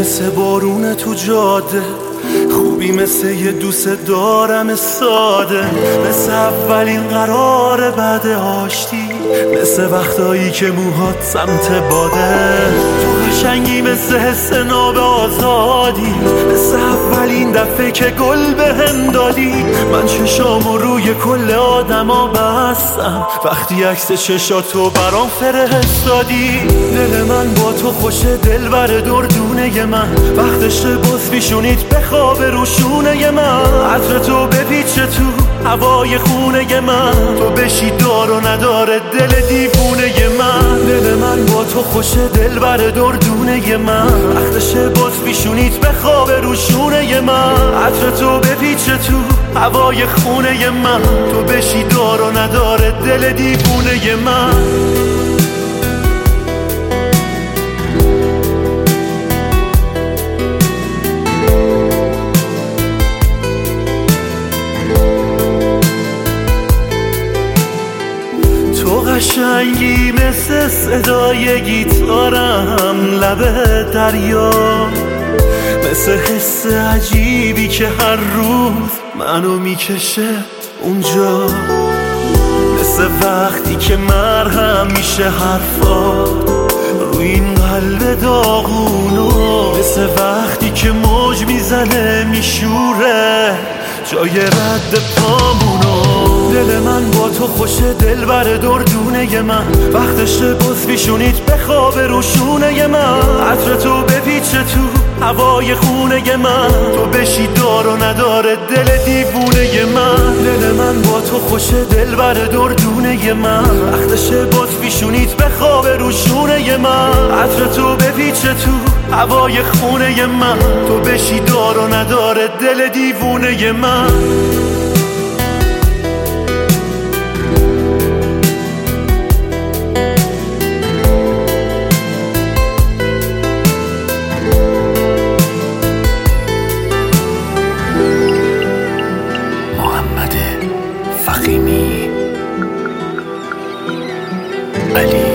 مثل بارون تو جاده، خوبی مثل یه دوست دارم ساده، مثل اولین قرار بعد آشتی، مثل وقتایی که موهات سمت باده. تو قشنگی مثل حس ناب آزادی، مثل اولین دفعه که گل بهم دادی. من چشامو روی کل آدما بستم وقتی عکس چشاتو برام فرستادی. دل من با تو خوشه، دلبر دردونه من، وقتشه باز پیشونیت بخوابه رو شونه من. عطر تو بپیچه تو هوای خونه من، تو بشی دار و نداره دل دیوونه من. دل من با تو خوشه، دلبر دردونه من، وقتشه باز پیشونیت بخوابه رو شونه من. عطر تو بپیچه تو هوای خونه من، تو بشی دار و نداره دل دیوونه من. تو قشنگی مثل صدای گیتارم لب دریا، مثل حس عجیبی که هر روز منو میکشه اونجا، مثل وقتی که مرهم میشه حرفات روی این قلب داغونو، مثل وقتی که موج میزنه میشوره جای رد پامونو. دل من با تو خوشه، دلبر دردونه من، وقتشه باز پیشونیت بخوابه رو شونه من. عطر تو بپیچه تو هوای خونه من، تو بشی دار و نداره دل دیوونه من. دل من با تو خوشه، دلبر دردونه من، وقتشه باز پیشونیت بخوابه رو شونه من. عطر تو بپیچه تو هوای خونه من، تو بشی دار و نداره دل دیوونه من. محمد فخیمی علی